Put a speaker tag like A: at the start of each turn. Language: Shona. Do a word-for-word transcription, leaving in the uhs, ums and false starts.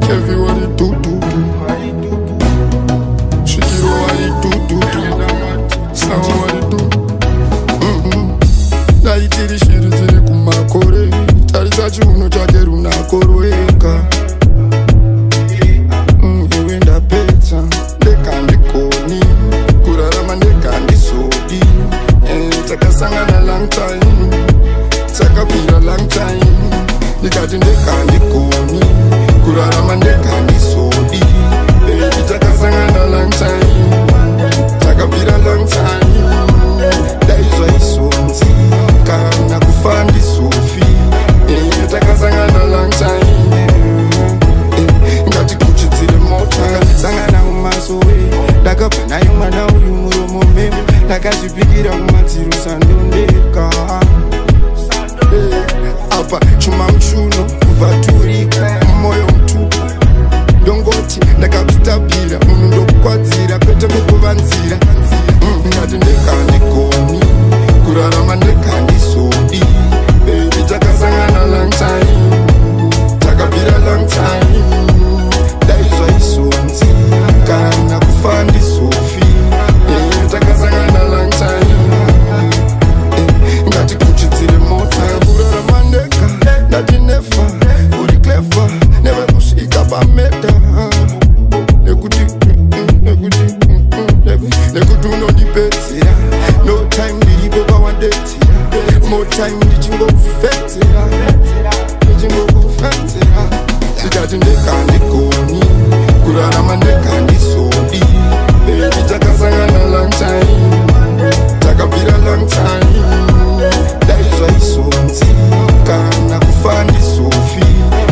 A: Everybody do do do. Shikiro wali do do do. Sawa wali do. Naitiri shiri tiri kumakore. Tarisa chuno chake runa koroeka. Iwe ndapedza ndekandikoni kurarama ndekandisodi. Takasangana long time, takapira long time. Ndikati ndekandikoni kurarama ndekandisodi. Takasangana long time, takapira long time. Daizwa isonzi kana kufa ndisofi. Takasangana long time, ngati kuchidzire mota. Sangana umasowe ndakabva nayo mwana uyu muromo memo. Ndakazvipikira kumadziro sandondeka. Apa chuma mchuno kuvaturika moyo mtupu. Ndongoti ndakazvitabhira munhu ndokukwadzira kwete kukuvanzira. Ngati ndekandikoni kurarama ndekandisodi. Baby takasangana long time, takapira long time. Daizwa isonzi kana kufa ndisofi. Takasangana long time, ngati kuchidzire mota. Kurarama ndeka ndati nefa uri clever, never kusvika pameta. Nekuti nekuti nekuti unondipedzera. No time ndiripo pawandetsera. More time ndichingokufedzera, ndichingokufedzera. Ndikati ndekandikoni kurarama ndekandisodi. Baby takasangana long time, takapira long time. Daizwa isonzi kana kufa ndisofi.